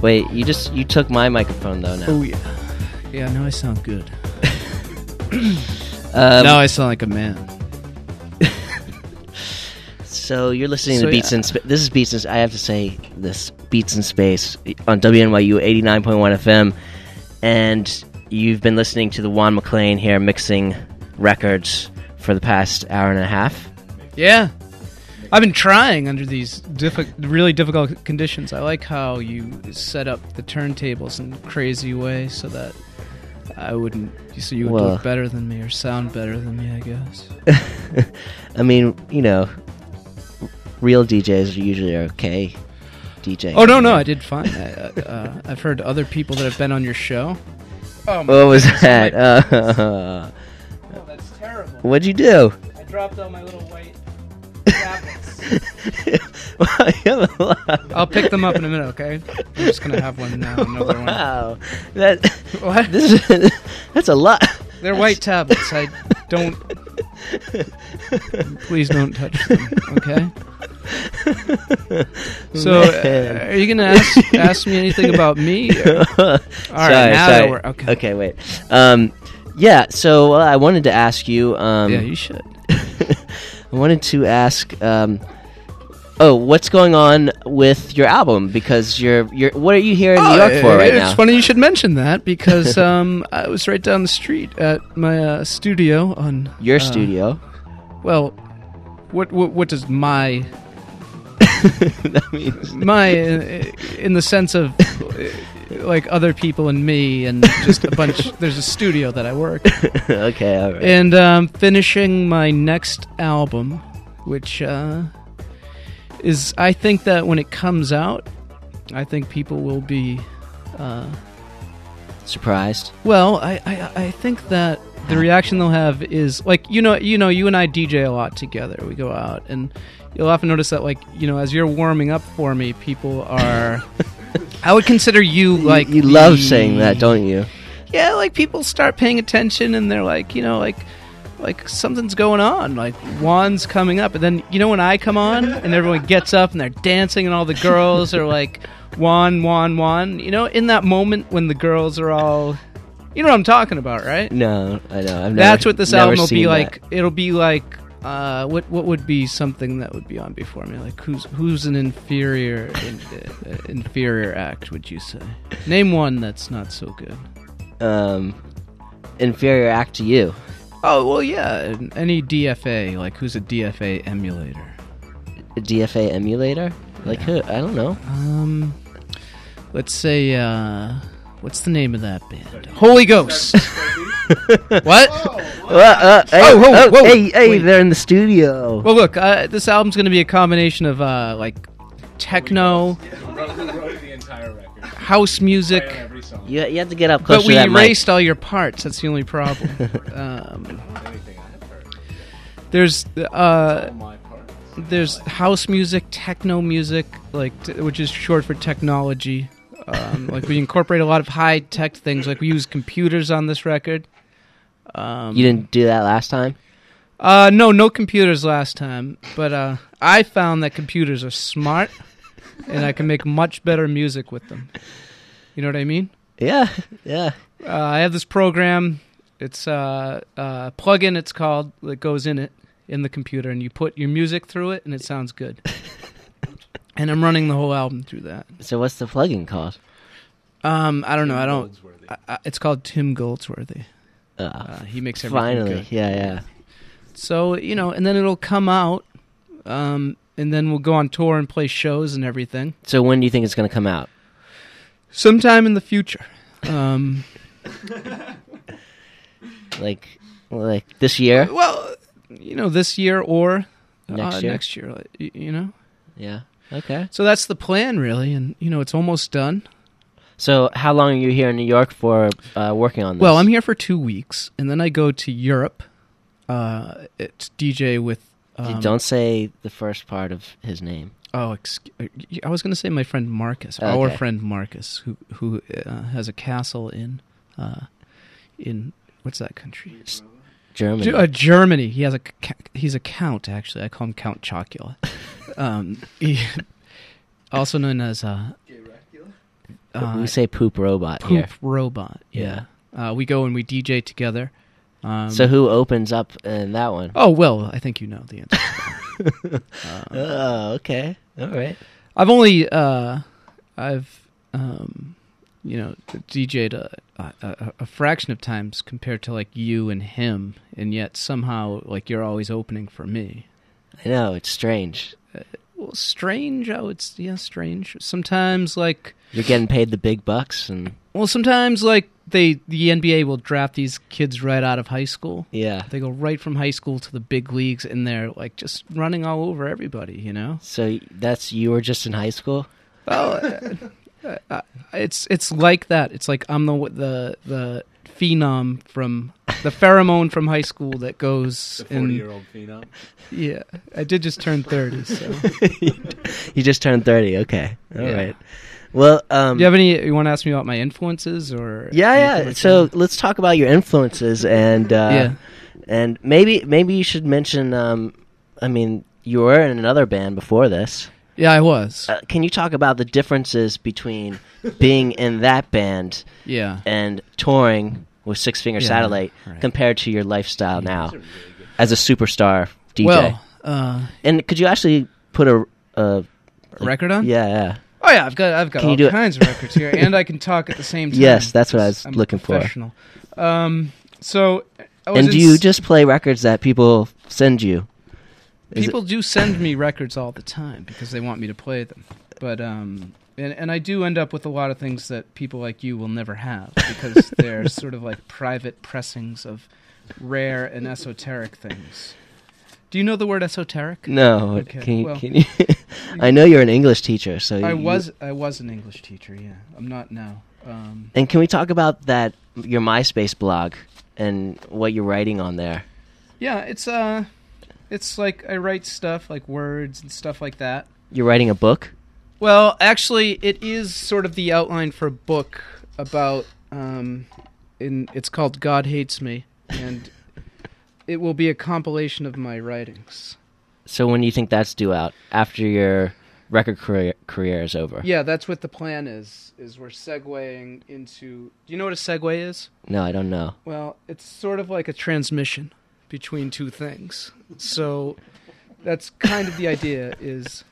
Wait, you took my microphone though now. Oh yeah. Yeah, now I sound good. Now I sound like a man. So you're listening to Beats in Space. This is Beats in I have to say this, Beats in Space on WNYU 89.1 FM. And you've been listening to the Juan McLean here mixing records for the past hour and a half. Yeah. I've been trying under these really difficult conditions. I like how you set up the turntables in a crazy way so that you would look better than me or sound better than me, I guess. I mean, real DJs are usually okay DJing. Oh, no, I did fine. I've heard other people that have been on your show. Oh, what was that? Oh, that's terrible. What'd you do? I dropped all my little white tablets. I'll pick them up in a minute, okay? I'm just going to have one now. Another one. Wow. What? That's a lot. They're white tablets. I don't... Please don't touch them, okay? So, are you going to ask me anything about me? All right, now we're... Okay. Okay, wait. Yeah, so I wanted to ask you... yeah, you should. I wanted to ask... what's going on with your album? Because what are you here in New York for right now? It's funny you should mention that because I was right down the street at my studio on your studio. Well, what does my that means? My in the sense of like other people and me and just a bunch. There's a studio that I work. Okay, all right. And finishing my next album, which is, I think that when it comes out, I think people will be surprised. Well, I think that the reaction they'll have is like you and I DJ a lot together. We go out, and you'll often notice that as you're warming up for me, people are. I would consider you like you love saying that, don't you? Yeah, like people start paying attention, and they're like something's going on, like Juan's coming up, and then when I come on and everyone gets up and they're dancing and all the girls are like Juan, in that moment when the girls are all, what I'm talking about, right? No, I know. That's what this album will be like. That. It'll be like what would be something that would be on before me? Like who's an inferior act? Would you say? Name one that's not so good. Inferior act to you. Oh, well, yeah. Any DFA, like who's a DFA emulator? A DFA emulator? Like who? I don't know. Let's say, what's the name of that band? Holy Ghost. What? Whoa. Hey, they're in the studio. Well, look, this album's going to be a combination of, techno, house music. You have to get up closer to that mic. But we erased all your parts. That's the only problem. There's house music, techno music, which is short for technology. We incorporate a lot of high-tech things. Like we use computers on this record. You didn't do that last time? No computers last time. But I found that computers are smart, and I can make much better music with them. You know what I mean? Yeah. I have this program. It's a plug-in, it's called, that goes in the computer, and you put your music through it, and it sounds good. And I'm running the whole album through that. So what's the plug-in called? I don't know. It's called Tim Goldsworthy. He makes everything finally good. Yeah. So, and then it'll come out, and then we'll go on tour and play shows and everything. So when do you think it's going to come out? Sometime in the future. Like this year? Well, this year or next year. Next year, Yeah. Okay. So that's the plan, really, and it's almost done. So how long are you here in New York for working on this? Well, I'm here for 2 weeks, and then I go to Europe. It's DJ with. Don't say the first part of his name. Oh, I was going to say my friend Marcus, our friend Marcus, who has a castle in what's that country? Germany. Germany. He's a count, actually. I call him Count Chocula. Also known as We say Poop Robot here. Poop Robot. Yeah. We go and we DJ together. So who opens up in that one? Oh, well, I think you know the answer. Oh, okay. All right. I've only, DJ'd a fraction of times compared to, like, you and him, and yet somehow, like, you're always opening for me. I know, it's strange. Well, strange, strange. Sometimes, like... You're getting paid the big bucks, and... Well, sometimes, like, the NBA will draft these kids right out of high school. Yeah. They go right from high school to the big leagues, and they're, like, just running all over everybody, you know? So you were just in high school? Well, it's like that. It's like I'm the phenom from... The pheromone from high school that goes... The 40-year-old phenom? Yeah. I did just turn 30, so... You just turned 30, okay. All right. Well, do you have any? You want to ask me about my influences, or yeah. Like so let's talk about your influences, and and maybe you should mention. I mean, you were in another band before this. Yeah, I was. Can you talk about the differences between being in that band, and touring with Six Finger Satellite compared to your lifestyle now as a superstar DJ? Well, and could you actually put a record on? Yeah. Oh yeah, I've got all kinds of records here, and I can talk at the same time. Yes, that's what I was looking for. So, do you just play records that people send you? People do send me records all the time because they want me to play them, but and I do end up with a lot of things that people like you will never have because they're sort of like private pressings of rare and esoteric things. Do you know the word esoteric? No. Okay. Can you? I know you're an English teacher, so I was an English teacher. Yeah, I'm not now. And can we talk about that your MySpace blog and what you're writing on there? Yeah, it's like I write stuff like words and stuff like that. You're writing a book? Well, actually, it is sort of the outline for a book about. It's called God Hates Me, and. It will be a compilation of my writings. So when do you think that's due out? After your record career is over? Yeah, that's what the plan is we're segueing into... Do you know what a segue is? No, I don't know. Well, it's sort of like a transmission between two things. So that's kind of the idea is...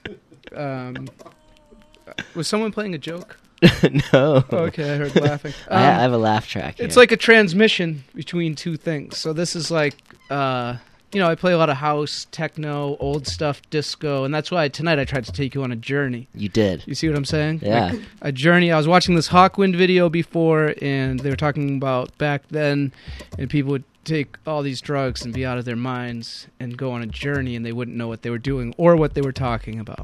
was someone playing a joke? No. Oh, okay, I heard laughing. I have a laugh track here. It's like a transmission between two things. So this is like, I play a lot of house, techno, old stuff, disco, and that's why tonight I tried to take you on a journey. You did. You see what I'm saying? Yeah. Like a journey. I was watching this Hawkwind video before, and they were talking about back then, and people would take all these drugs and be out of their minds and go on a journey, and they wouldn't know what they were doing or what they were talking about.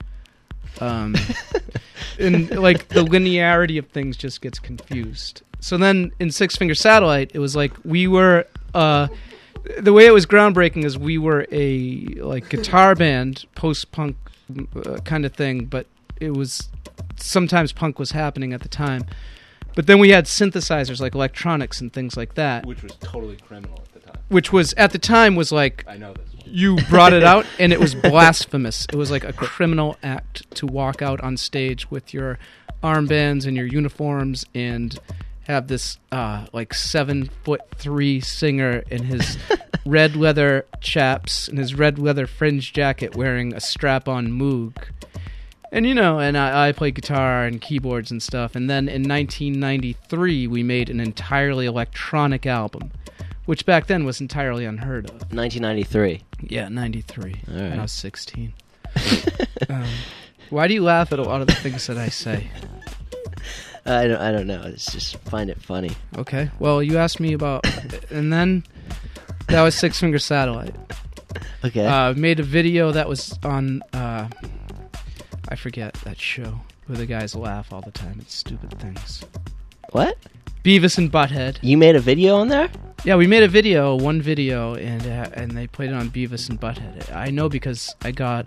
And like the linearity of things just gets confused. So then in Six Finger Satellite, it was like we were the way it was groundbreaking is we were a like guitar band, post-punk kind of thing, but it was sometimes punk was happening at the time. But then we had synthesizers like electronics and things like that, which was totally criminal at the time. Which was at the time was like I know this. You brought it out, and it was blasphemous. It was like a criminal act to walk out on stage with your armbands and your uniforms and have this like 7'3" singer in his red leather chaps and his red leather fringe jacket wearing a strap-on Moog. And, and I played guitar and keyboards and stuff. And then in 1993, we made an entirely electronic album, which back then was entirely unheard of. 1993. Yeah, 93. All right. When I was 16. Why do you laugh at a lot of the things that I say? I don't know. It's just find it funny. Okay. Well, you asked me about... And then that was Six Finger Satellite. Okay. Made a video that was on... I forget that show where the guys laugh all the time at stupid things. What? Beavis and Butthead. You made a video on there? Yeah, we made one video, and they played it on Beavis and Butthead. I know because I got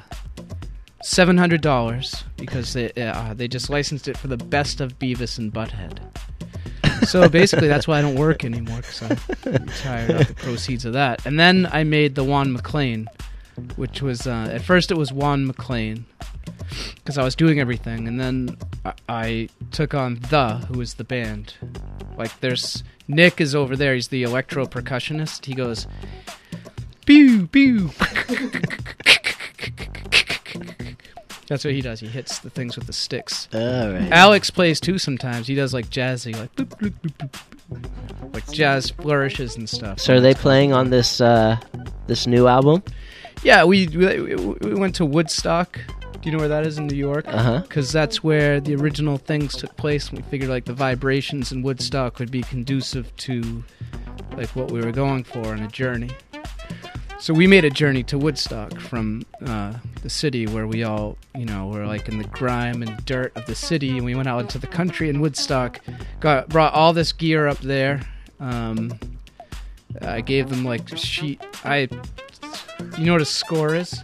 $700 because they just licensed it for the best of Beavis and Butthead. So basically, that's why I don't work anymore, because I'm retired off the proceeds of that. And then I made the Juan McClain, which was at first it was Juan McClain. because I was doing everything, and then I took on who is the band. Like, there's Nick is over there. He's the electro percussionist. He goes, pew pew. That's what he does. He hits the things with the sticks. All right. Alex plays too sometimes. He does like jazzy, like boop, boop, boop, boop. Like jazz flourishes and stuff. So are they playing on this this new album? Yeah, we went to Woodstock. Do you know where that is in New York? Because that's where the original things took place. And we figured like the vibrations in Woodstock would be conducive to like what we were going for in a journey. So we made a journey to Woodstock from the city where we all, were like in the grime and dirt of the city, and we went out into the country in Woodstock, brought all this gear up there. I gave them like a sheet. You know what a score is?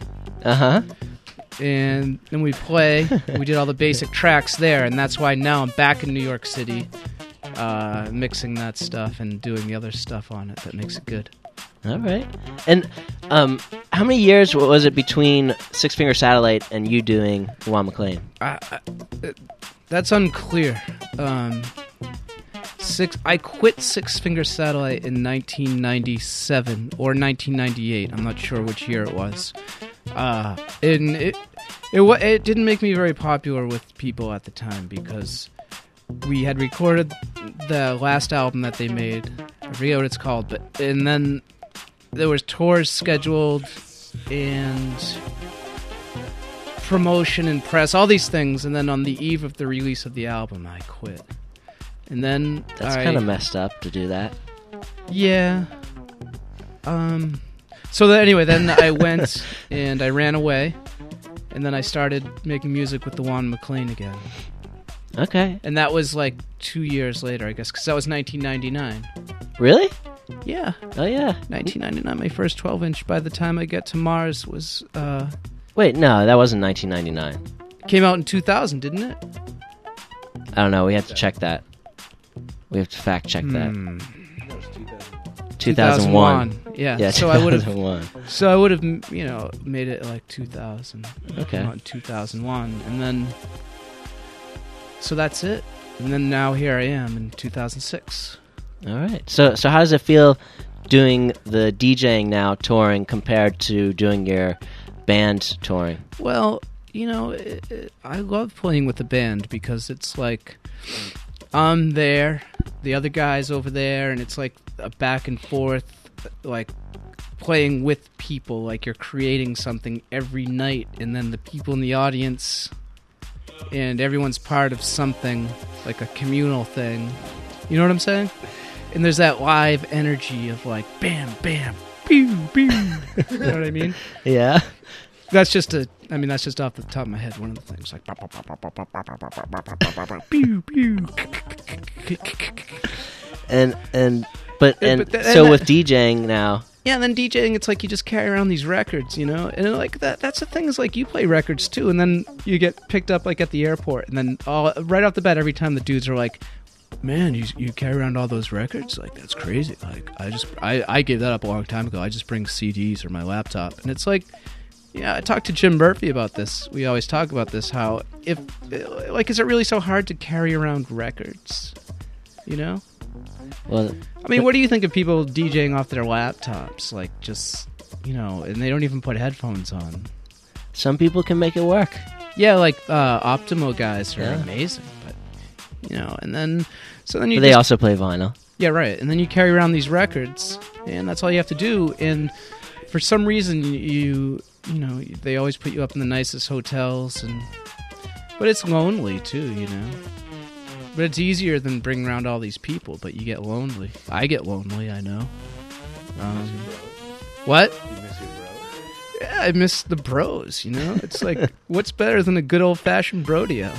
And then we play. We did all the basic tracks there, and that's why now I'm back in New York City, mixing that stuff and doing the other stuff on it that makes it good. All right. And how many years was it between Six Finger Satellite and you doing Juan MacLean? That's unclear. I quit Six Finger Satellite in 1997 or 1998. I'm not sure which year it was. And it didn't make me very popular with people at the time because we had recorded the last album that they made. I forget what it's called, and then there was tours scheduled and promotion and press, all these things, and then on the eve of the release of the album, I quit. And then that's kind of messed up to do that. Yeah. So anyway, then I went and I ran away, and then I started making music with the Juan MacLean again. Okay. And that was like 2 years later, I guess, because that was 1999. Really? Yeah. Oh, yeah. 1999, my first 12-inch. By the time I get to Mars was... Wait, no, that wasn't 1999. Came out in 2000, didn't it? I don't know. We have to check that. We have to fact check that. 2001. Yeah. So 2001. I would have, made it like 2000. Okay. In 2001, and then. So that's it, and then now here I am in 2006. All right. So how does it feel doing the DJing now, touring, compared to doing your band touring? Well, I love playing with the band because it's like I'm there, the other guy's over there, and it's like a back and forth, like playing with people, like you're creating something every night, and then the people in the audience, and everyone's part of something, like a communal thing. You know what I'm saying? And there's that live energy of like, bam, bam, pew, pew. You know what I mean? Yeah. That's just off the top of my head, one of the things, like pew pew. So with DJing now. Yeah, and then DJing, it's like you just carry around these records, and like that's the thing, is like you play records too, and then you get picked up like at the airport, and then right off the bat, every time the dudes are like, man, you carry around all those records? Like, that's crazy. Like, I gave that up a long time ago. I just bring CDs or my laptop, and it's like, yeah, I talked to Jim Murphy about this. We always talk about this, how is it really so hard to carry around records? Well, I mean, what do you think of people DJing off their laptops? Like, just, and they don't even put headphones on. Some people can make it work. Yeah, like Optimo guys are amazing, but and then you. But they also play vinyl. Yeah, right. And then you carry around these records, and that's all you have to do. And for some reason, they always put you up in the nicest hotels, but it's lonely too, But it's easier than bringing around all these people, but you get lonely. I get lonely, I know. What? You miss your bros? Yeah, I miss the bros, It's like, what's better than a good old-fashioned brodeo,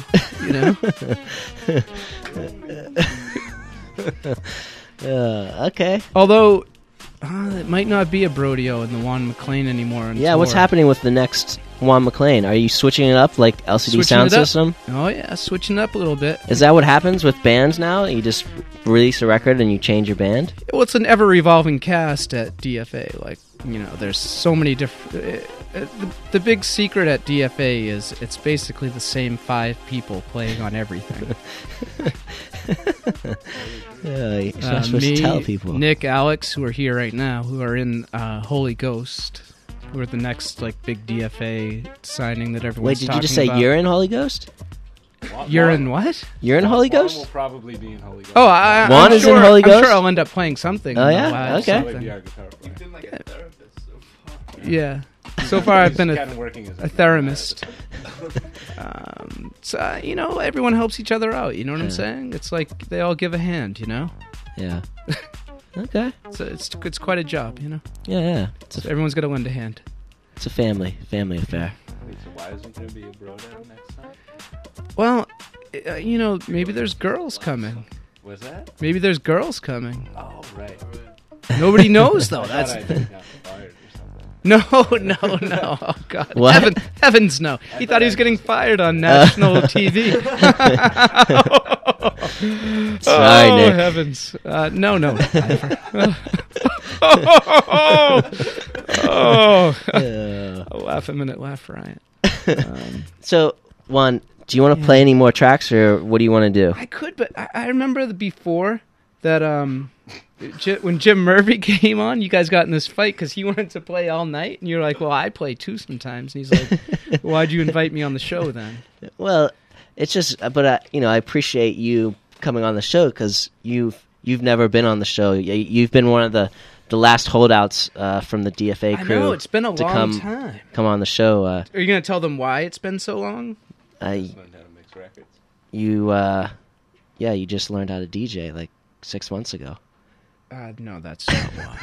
Okay. Although, it might not be a brodeo in the Juan MacLean anymore. Yeah, what's happening with the next Juan MacLean? Are you switching it up like LCD Sound System? Oh yeah, switching it up a little bit. Is that what happens with bands now? You just release a record and you change your band? Well, it's an ever-evolving cast at DFA. Like, there's so many different... the big secret at DFA is it's basically the same 5 people playing on everything. You're not supposed to tell people. Nick, Alex, who are here right now, who are in Holy Ghost, who are the next like big DFA signing that everyone's Wait, talking did you just say about. you're in Holy Ghost? You're in what? You're in Holy Juan Ghost? will probably be in Holy Ghost. Oh, Juan I'm is sure, in Holy I'm Ghost? sure I'll end up playing something. Oh, in yeah? the lab, Okay. Maybe something. our guitar player. You've been like a therapist so far. Yeah. So far, I've been He's a kinda working as a theramist. So, you know, everyone helps each other out. You know what I'm Yeah. saying? It's like they all give a hand. You know, Yeah. Okay. so it's quite a job. You know, Yeah. everyone's got to lend a hand. It's a family affair. Wait, so why isn't there be a bro down next time? Well, you know, maybe there's girls coming. Was that? Maybe there's girls coming. Oh, right. Nobody knows though. I That's thought I just got fired or something. no. Oh God. What? Heavens, no. He thought he was getting fired on national TV. Sorry, oh Nick. heavens. No. Laugh a minute, laugh riot. So, Juan, do you want to play any more tracks, or what do you want to do? I could, but I remember before that when Jim Murphy came on, you guys got in this fight because he wanted to play all night, and you're like, well, I play too sometimes. And he's like, why'd you invite me on the show then? Well, it's just, but I appreciate you coming on the show because you've never been on the show. You've been one of the last holdouts from the DFA crew. I know, it's been a to long time. Come on the show. Are you going to tell them why it's been so long? Learned how to mix records. You just learned how to DJ like 6 months ago. No, that's not why.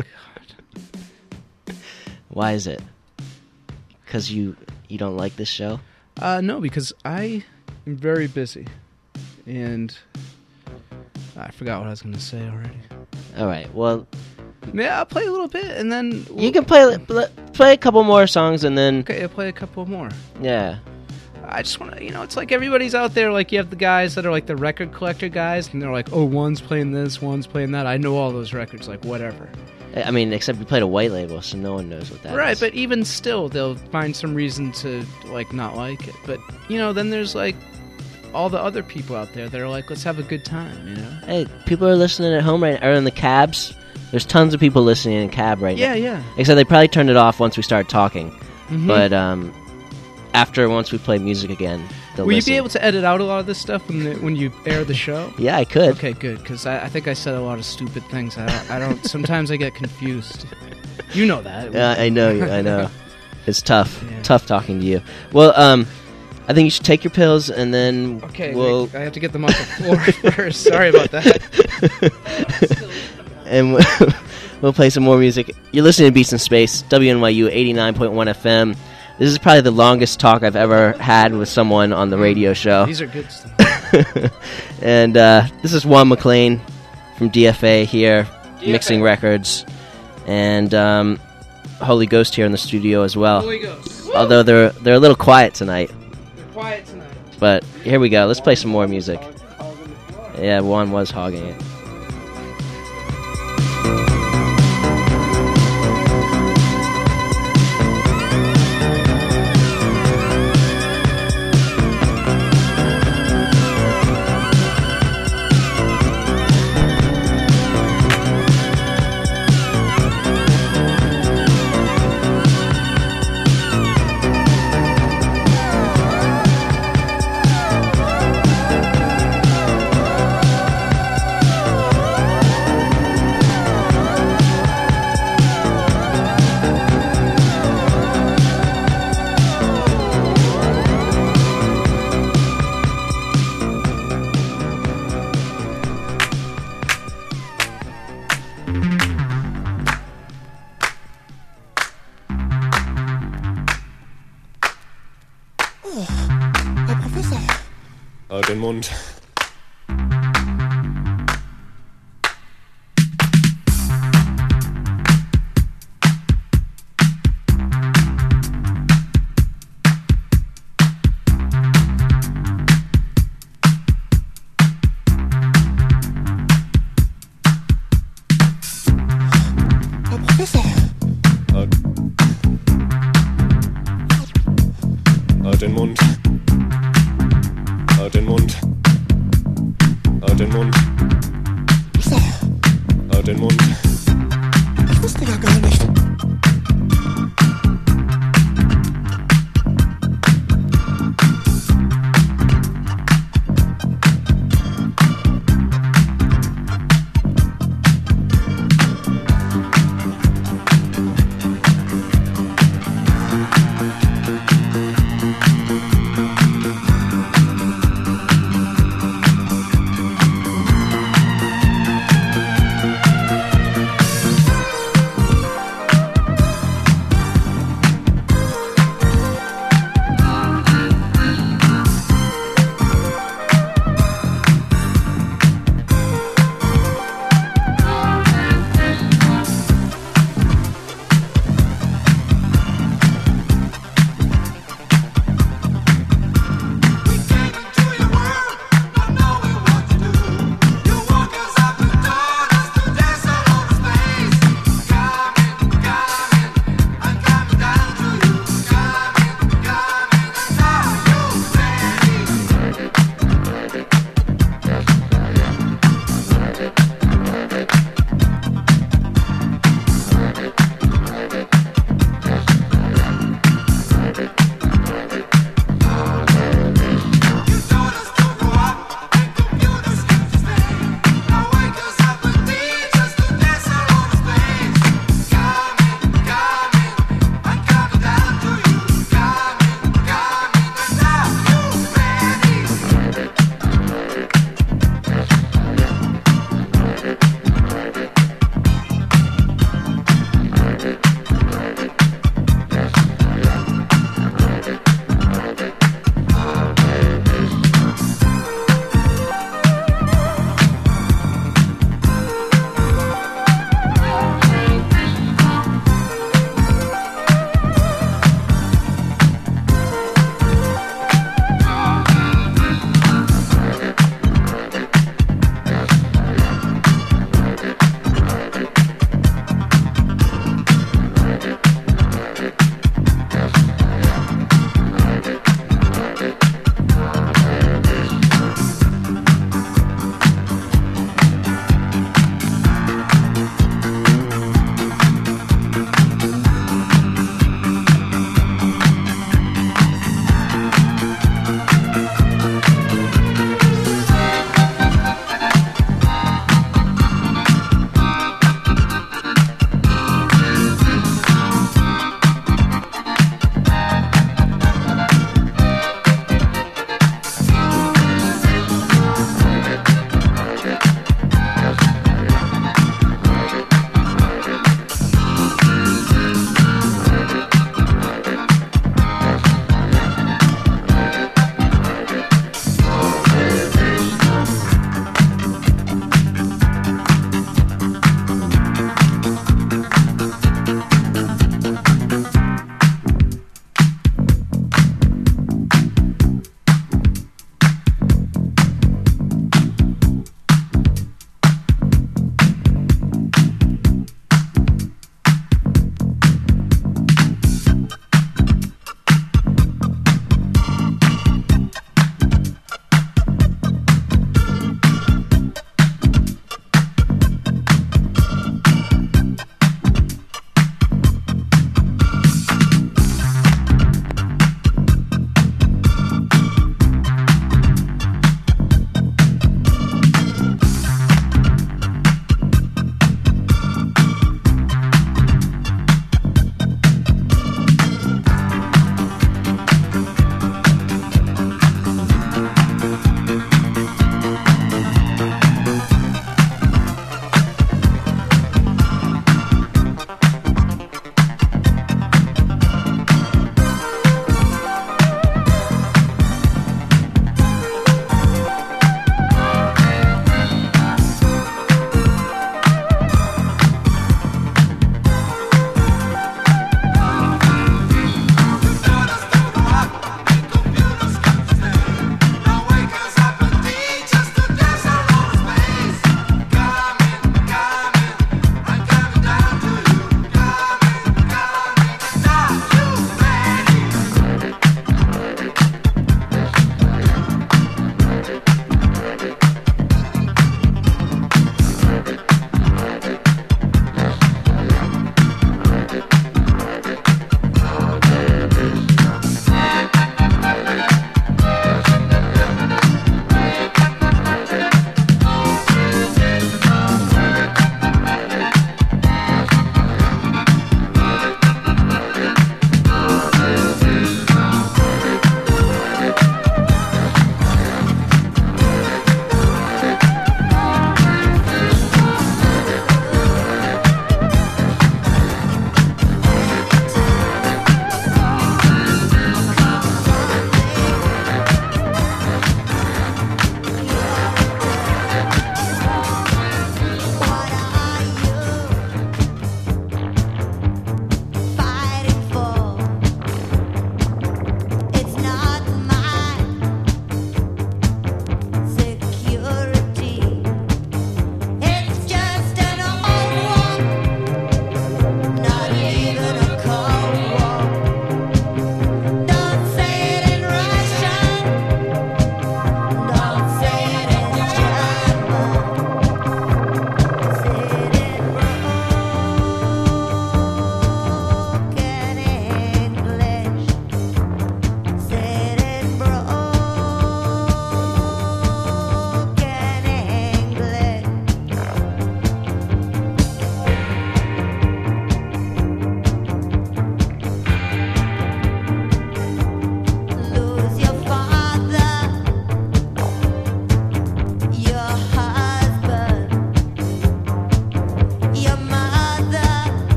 Why is it? Because you don't like this show? No, because I am very busy, and I forgot what I was going to say already. All right. Well, Yeah, I'll play a little bit, and then you can play a couple more songs, and then Okay, I'll play a couple more. yeah. I just want to, it's like everybody's out there. Like you have the guys that are like the record collector guys, and they're like, oh, one's playing this, one's playing that. I know all those records, like whatever. I mean, except we played a white label, so no one knows what that is. Right, but even still, they'll find some reason to like not like it. But then there's like all the other people out there that are like, let's have a good time, Hey, people are listening at home right now, or in the cabs. There's tons of people listening in cab right now. Yeah. Except they probably turned it off once we started talking. Mhm. But once we play music again, they'll Will you listen. be able to edit out a lot of this stuff when you air the show? Yeah, I could. Okay, good, because I think I said a lot of stupid things. I don't. Sometimes I get confused. You know that. Yeah, I know you. I know. It's tough. Yeah. Tough talking to you. Well, I think you should take your pills, and then Okay, we'll Nick, I have to get them off the floor first. Sorry about that. and we'll play some more music. You're listening to Beats in Space, WNYU 89.1 FM. This is probably the longest talk I've ever had with someone on the radio show. These are good stuff. And this is Juan McClain from DFA here, mixing records. And Holy Ghost here in the studio as well. Holy Ghost. Although they're a little quiet tonight. They're quiet tonight. But here we go. Let's play some more music. Yeah, Juan was hogging it. Den Mund. Herr Professor. den Mund. Den Mund. Ich wusste ja gar nicht.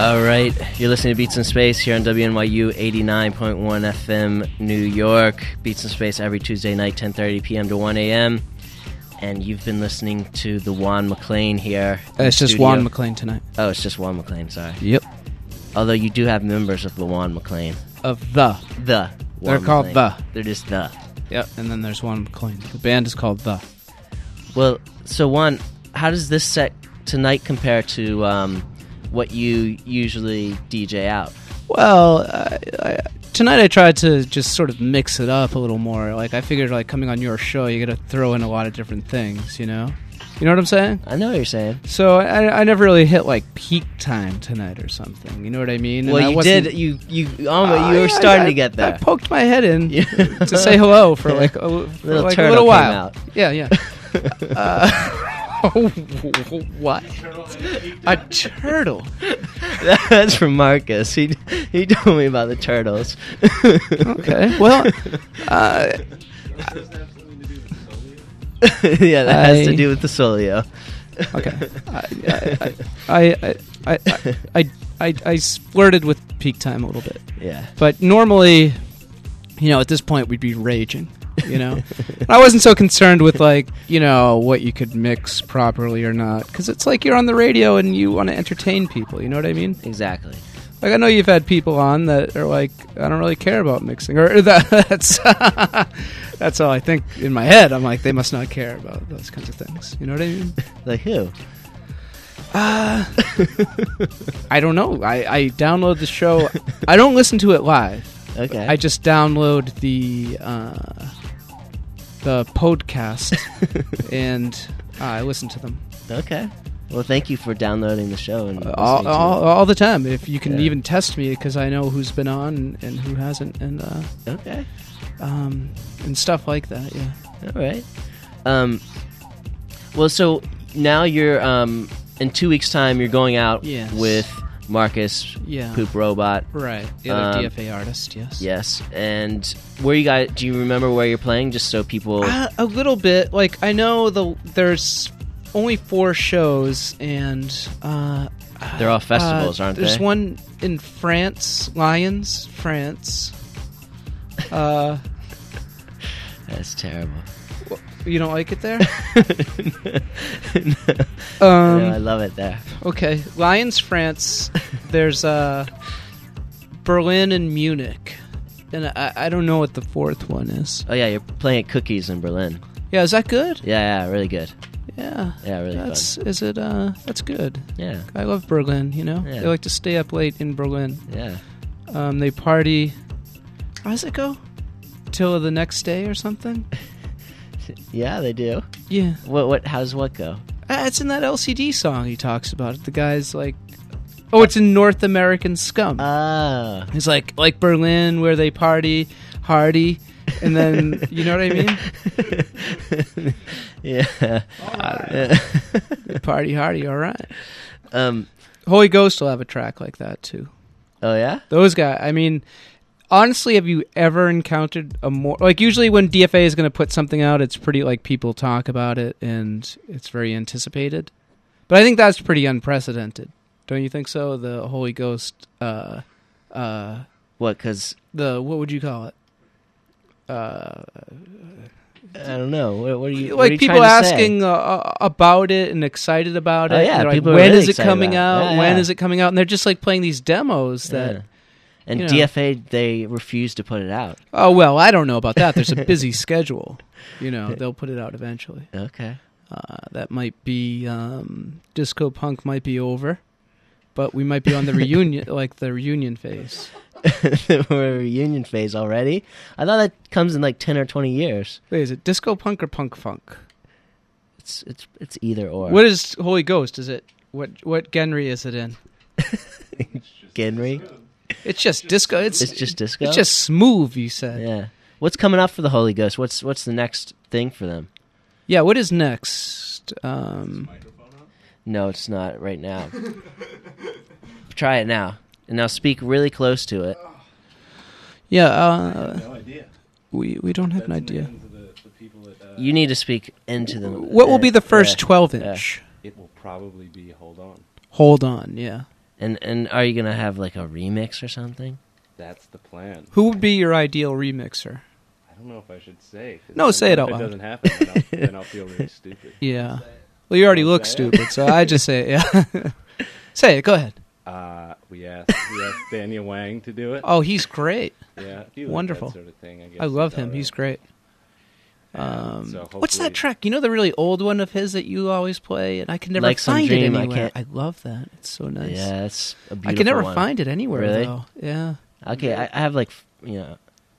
All right, you're listening to Beats in Space here on WNYU 89.1 FM, New York. Beats in Space every Tuesday night, 10:30 p.m. to 1 a.m. And you've been listening to the Juan McClain here. It's just studio. Juan McClain tonight. Oh, it's just Juan McClain, sorry. Yep. Although you do have members of the Juan McClain. Of the. The. They're Juan called McClain. The. They're just The. Yep, and then there's Juan McClain. The band is called The. Well, so Juan, how does this set tonight compare to what you usually DJ out? Well, tonight I tried to just sort of mix it up a little more. Like, I figured, like, coming on your show, you got to throw in a lot of different things, you know? You know what I'm saying? I know what you're saying. So I never really hit, like, peak time tonight or something. You know what I mean? And Well, I you wasn't- did. You were starting to get there. I poked my head in to say hello for like a Little a turtle little came while. out. Yeah. What? A turtle? That's from Marcus. He told me about the turtles. Okay. Well, Yeah, that has to do with the Solio. okay. I flirted with peak time a little bit, Yeah. but normally, you know, at this point we'd be raging. You know, I wasn't so concerned with like, you know, what you could mix properly or not, because it's like you're on the radio and you want to entertain people. You know what I mean? Exactly. Like, I know you've had people on that are like, I don't really care about mixing, or that's that's all I think in my head. I'm like, they must not care about those kinds of things. You know what I mean? Like who? I don't know. I download the show. I don't listen to it live. Okay. I just download the podcast and I listen to them Okay. Well, thank you for downloading the show and listening to it. all the time. If you can Yeah. even test me, because I know who's been on and who hasn't, and Okay. and stuff like that. Yeah. All right. Well, so now you're in 2 weeks' time. You're going out Yes. with Marcus, Yeah. Poop Robot. Right. The other Um, DFA artist. Yes. Yes. And where you guys? Do you remember where you're playing? Just so people. A little bit. Like, I know there's only 4 shows, and They're all festivals, aren't there's they? one in France, Lyons, France. That's terrible. You don't like it there? No, I love it there. Okay, Lyons, France. There's Berlin and Munich, and I don't know what the 4th one is. Oh yeah, you're playing at Cookies in Berlin. Yeah, is that good? Yeah, really good. Yeah. Yeah, really That's fun. is it? That's good. Yeah, I love Berlin. You know, Yeah. they like to stay up late in Berlin. yeah. They party. How does it go? Till the next day or something? Yeah, they do. Yeah. How's what go? It's in that LCD song he talks about it. The guy's like, oh, it's in North American Scum. Ah. It's like Berlin, where they party hardy, and then you know what I mean? Yeah. They party hardy, all right. Um. Holy Ghost will have a track like that too. Oh yeah. Those guys. I mean, honestly, have you ever encountered a more like? Usually, when DFA is going to put something out, it's pretty like people talk about it and it's very anticipated. But I think that's pretty unprecedented. Don't you think so? The Holy Ghost. What? Because What would you call it? I don't know. What are you? Like what are you people trying to say? asking about it and excited about it. Oh, yeah, and they're like, people are when really is it excited coming about it. out? Yeah, When yeah. is it coming out? And they're just like playing these demos that. Yeah. And you know. DFA, they refuse to put it out. Oh well, I don't know about that. There's a busy schedule. You know, they'll put it out eventually. Okay. That might be disco punk might be over, but we might be on the reunion, like the reunion phase. We're in reunion phase already. I thought that comes in like 10 or 20 years. Wait, is it disco punk or punk funk? It's either or. What is Holy Ghost? Is it what genre is it in? Genry? It's just disco. It's just disco. It's just smooth. You said. Yeah. What's coming up for the Holy Ghost? What's the next thing for them? Yeah. What is next? No, it's not right now. Try it now. And now speak really close to it. Yeah. No idea. We don't have an idea. The people that, You need to speak into them. What will be the first 12-inch? it will probably be Hold On. Hold on. Yeah. And are you gonna have like a remix or something? That's the plan. Who would be your ideal remixer? I don't know if I should say. 'Cause No, then say it if out loud. If it doesn't happen, then I'll feel really stupid. Yeah. Well, you already look Say it. stupid, so I just say it. Yeah. Say it. Go ahead. We asked Daniel Wang to do it. Oh, he's great. Yeah, if you like Wonderful. That sort of thing, I guess I love he's him. all He's right. great. So What's that hopefully- track? You know the really old one of his that you always play, and I can never Like Some find Dream, it I anywhere. can't- I love that. It's so nice. Yeah, it's a beautiful I can never one. find it anywhere Really? though. Yeah. Okay, I have like no,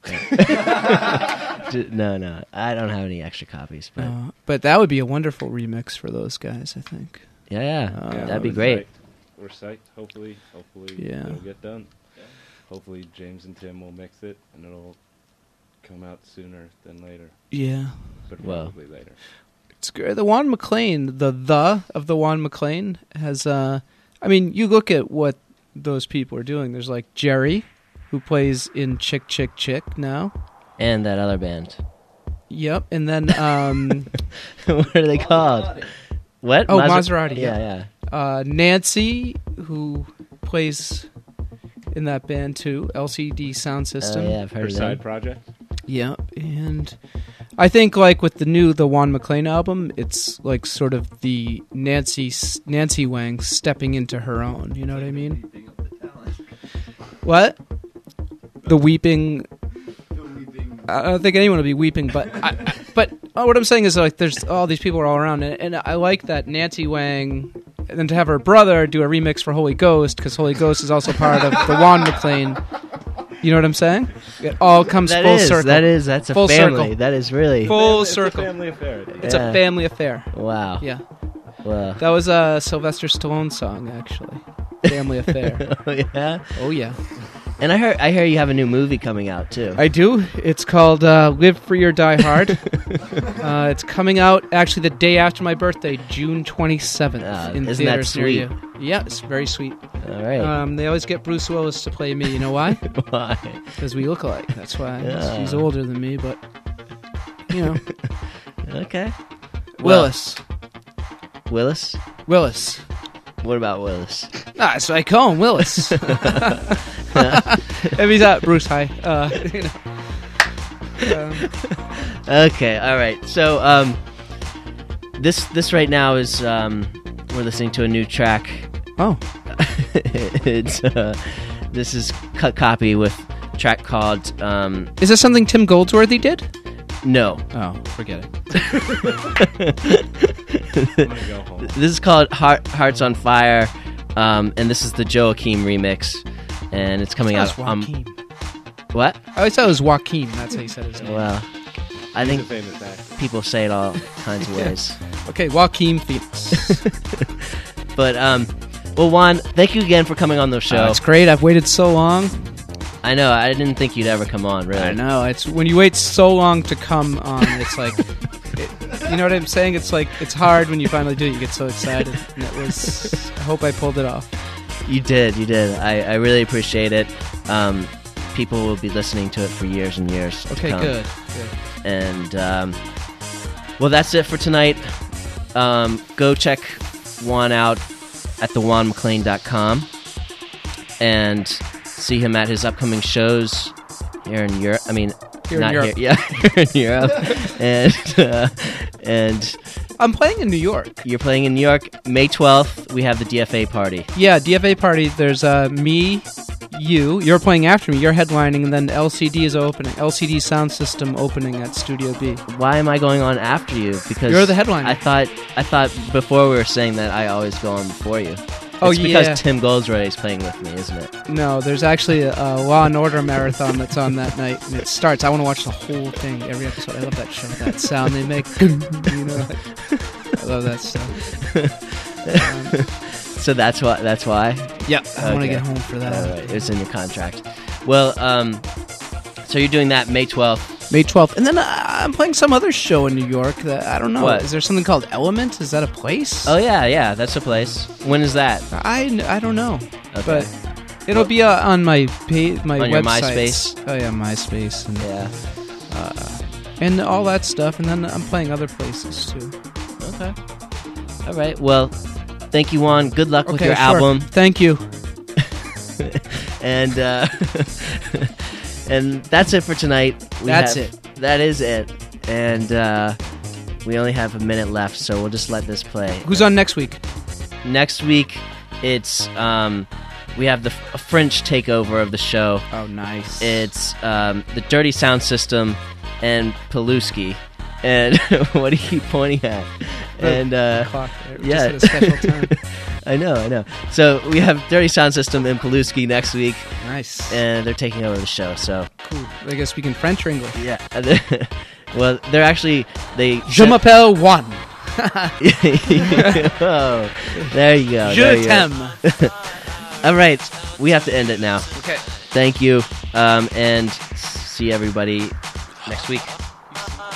I don't have any extra copies, but But that would be a wonderful remix for those guys, I think. yeah, Yeah, that'd be we're great. Psyched. We're psyched. Hopefully Yeah. it'll get done. Hopefully James and Tim will mix it, and it'll come out sooner than later. Yeah. But Well. probably later. It's great. The Juan McClain, the of the Juan McClain has I mean, you look at what those people are doing. There's like Jerry, who plays in Chick Chick Chick now. And that other band. Yep. And then What are they called? What? Oh, Maserati, Yeah, Nancy, who plays in that band too, LCD Sound System. yeah, I've Her heard of side them. project. Yeah, and I think like with the Juan McClain album, it's like sort of the Nancy Wang stepping into her own. You know what I mean? What? The weeping. I don't think anyone will be weeping, but what I'm saying is like there's all these people are all around, and I like that Nancy Wang, and then to have her brother do a remix for Holy Ghost, because Holy Ghost is also part of the Juan McClain. You know what I'm saying? It all comes full circle. That's a Full family. circle. That is really Full It's circle. a family affair. It's Yeah. a family affair. wow. Yeah, Wow. that was a Sylvester Stallone song, actually. Family affair. Oh yeah. Oh yeah, And I hear you have a new movie coming out too. I do. It's called Live Free or Die Hard. It's coming out actually the day after my birthday, June 27th, in isn't that theaters near sweet? you. Yeah, it's very sweet. All right. They always get Bruce Willis to play me. You know why? Why? Because we look alike. That's why. Yeah. He's older than me, but you know, Okay. Well, Willis. Willis. What about Willis? Ah, so I call him Willis. If he's at Bruce High, you know. Okay. All right. So this right now is we're listening to a new track. Oh, It's this is cut copy with a track called is this something Tim Goldsworthy did? No. Oh, forget it. I'm gonna go home. This is called Hearts on Fire, and this is the Joaquin remix, and it's coming out. Joaquin. What? I always thought it was Joaquin. That's how you said his name. Well, I He's a think famous actor. people say it all kinds of ways. Okay, Joaquin Phoenix. But well, Juan, thank you again for coming on the show. It's great. I've waited so long. I know. I didn't think you'd ever come on. Really. I know. It's when you wait so long to come on. It's like, you know what I'm saying? It's like it's hard when you finally do it. You get so excited, and it was. I hope I pulled it off. You did. You did. I really appreciate it. People will be listening to it for years and years. to Okay, come. good. And well, that's it for tonight. Go check Juan out at thejuanmcclain.com and see him at his upcoming shows here in Europe. I mean, Here in not Europe. here. Yeah, here in Europe. and I'm playing in New York. you're playing in New York, May 12th. We have the DFA party. Yeah, DFA party. There's me, you're playing after me. You're headlining, and then LCD is opening. LCD Sound System opening at Studio B. Why am I going on after you? Because You're the headliner. I thought before we were saying that I always go on before you. Oh, it's because yeah. Tim Goldsworthy is playing with me, isn't it? No, there's actually a Law and Order marathon that's on that night, and it starts. I want to watch the whole thing, every episode. I love that show, that sound they make. You know, I love that stuff. So that's why. Yeah, I want to Okay. get home for that. All right, it's in your contract. Well, so you're doing that May 12th. May 12th, and then I'm playing some other show in New York. That I don't know. What? Is there something called Element? Is that a place? Oh yeah, that's a place. When is that? I don't know, Okay. but it'll be on my page, my On your websites. MySpace? Oh yeah, MySpace, and Yeah. and all that stuff. And then I'm playing other places too. Okay. All right. Well, thank you, Juan. Good luck with your sure. album. Thank you. and and that's it for tonight. That's it. That is it. And we only have a minute left, so we'll just let this play. Who's on next week? Next week, it's we have a French takeover of the show. Oh, nice. It's the Dirty Sound System and Paluski. And what do you keep pointing at? And clock there. yeah, Just at a special time. I know. So we have Dirty Sound System and Paluski next week, Nice. and they're taking over the show. So Cool. They gonna speak in French or English? yeah, well, they're actually Je m'appelle Juan. Oh, there you go. Je there you go. t'aime. All right, we have to end it now. Okay. Thank you, and see everybody next week.